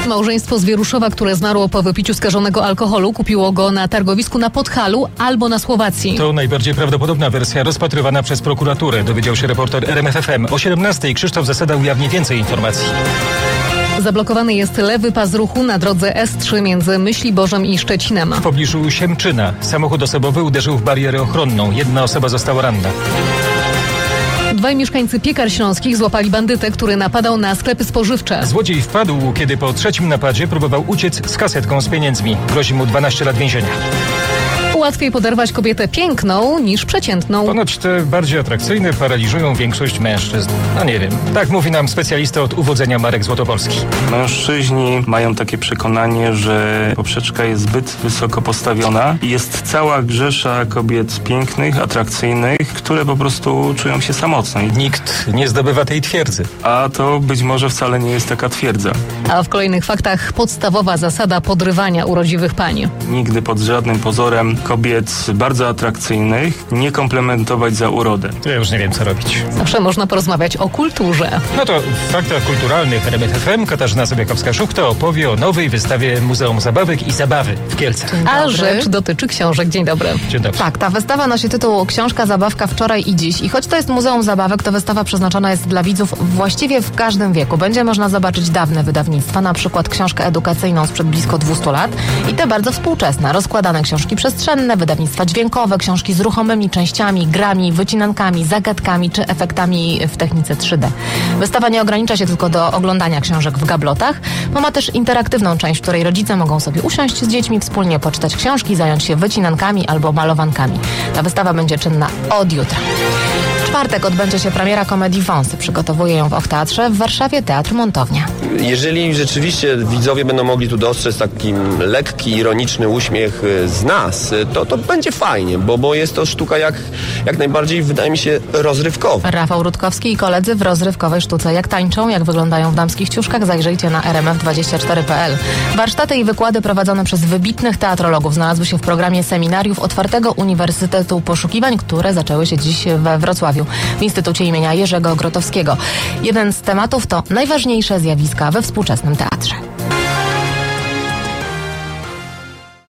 Małżeństwo z Wieruszowa, które zmarło po wypiciu skażonego alkoholu, kupiło go na targowisku na Podhalu albo na Słowacji. To najbardziej prawdopodobna wersja rozpatrywana przez prokuraturę, dowiedział się reporter RMFFM. O 17:00 Krzysztof Zasada ujawni więcej informacji. Zablokowany jest lewy pas ruchu na drodze S3 między Myśliborzem i Szczecinem. W pobliżu Siemczyna samochód osobowy uderzył w barierę ochronną. Jedna osoba została ranna. Dwaj mieszkańcy Piekar Śląskich złapali bandytę, który napadał na sklepy spożywcze. Złodziej wpadł, kiedy po trzecim napadzie próbował uciec z kasetką z pieniędzmi. Grozi mu 12 lat więzienia. Łatwiej poderwać kobietę piękną niż przeciętną. Ponoć te bardziej atrakcyjne paraliżują większość mężczyzn. No nie wiem. Tak mówi nam specjalista od uwodzenia marek Złotopolski. Mężczyźni mają takie przekonanie, że poprzeczka jest zbyt wysoko postawiona i jest cała grzesza kobiet pięknych, atrakcyjnych, które po prostu czują się samotne. Nikt nie zdobywa tej twierdzy. A to być może wcale nie jest taka twierdza. A w kolejnych faktach podstawowa zasada podrywania urodziwych pań. Nigdy pod żadnym pozorem kobiet bardzo atrakcyjnych nie komplementować za urodę. Ja już nie wiem, co robić. Zawsze można porozmawiać o kulturze. No to w faktach kulturalnych RMFFM Katarzyna Sobiekowska-Szuchta opowie o nowej wystawie Muzeum Zabawek i Zabawy w Kielcach. A rzecz dotyczy książek. Dzień dobry. Dzień dobry. Tak, ta wystawa nosi tytuł Książka, zabawka wczoraj i dziś. I choć to jest Muzeum Zabawek, to wystawa przeznaczona jest dla widzów właściwie w każdym wieku. Będzie można zobaczyć dawne wydawnictwa, na przykład książkę edukacyjną sprzed blisko 200 lat i te bardzo współczesne, rozkładane książki przestrzenne, wydawnictwa dźwiękowe, książki z ruchomymi częściami, grami, wycinankami, zagadkami czy efektami w technice 3D. Wystawa nie ogranicza się tylko do oglądania książek w gablotach, bo ma też interaktywną część, w której rodzice mogą sobie usiąść z dziećmi, wspólnie poczytać książki, zająć się wycinankami albo malowankami. Ta wystawa będzie czynna od jutra. W czwartek odbędzie się premiera komedii Wąsy. Przygotowuje ją w Och Teatrze, w Warszawie Teatr Montownia. Jeżeli rzeczywiście widzowie będą mogli tu dostrzec taki lekki, ironiczny uśmiech z nas, to będzie fajnie, bo jest to sztuka jak najbardziej, wydaje mi się, rozrywkowa. Rafał Rutkowski i koledzy w rozrywkowej sztuce. Jak tańczą, jak wyglądają w damskich ciuszkach, zajrzyjcie na rmf24.pl. Warsztaty i wykłady prowadzone przez wybitnych teatrologów znalazły się w programie seminariów Otwartego Uniwersytetu Poszukiwań, które zaczęły się dziś we Wrocławiu w Instytucie imienia Jerzego Grotowskiego. Jeden z tematów to najważniejsze zjawiska we współczesnym teatrze.